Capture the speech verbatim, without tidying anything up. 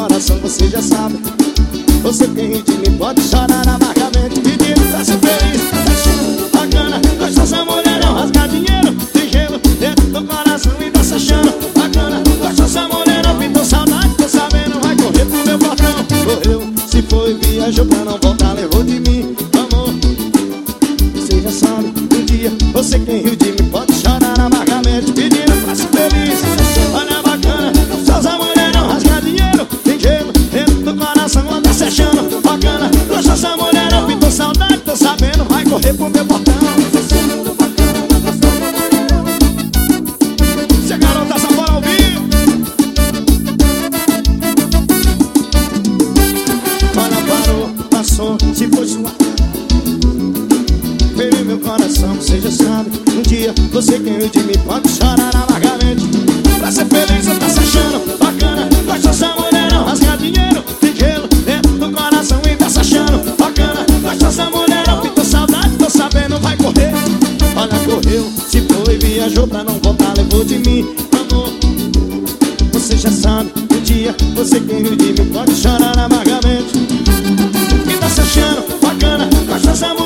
coração, você já sabe. Você quem ri de mim pode chorar amargamente, pedindo pra ser feliz. Bacana, gostosa mulher, não rasga dinheiro. Tem gelo dentro do coração e tá se achando. Bacana, gostosa mulher, não pintou saudade. Tô sabendo, vai correr pro meu portão. Correu, se foi, viajou pra não voltar, levou de mim, amor. Você já sabe, um dia você quem riu de mim pode chorar amargamente, pedindo pra ser feliz. Olha, bacana, gostosa mulher, não rasga dinheiro. Tem gelo dentro do coração, ela tá se achando. Bacana, gostosa mulher, não pintou saudade. Tô sabendo, vai correr pro meu portão. Se a garota só for ao vivo, olha, parou, passou, se foi sua. Feriu meu coração, você já sabe. Um dia você quem riu de mim pode chorar amargamente. Pra ser feliz você tá se achando. Bacana, gostosa mulher, não rasga dinheiro. Tem gelo dentro do coração e tá se achando. Bacana, gostosa mulher, não pintou saudade. Tô sabendo, vai correr. Olha, correu, se foi, viajou pra não voltar, levou de mim, amor. Você já sabe, um dia você quem riu de mim pode chorar amargamente. E tá se achando. Bacana, gostosa mulher.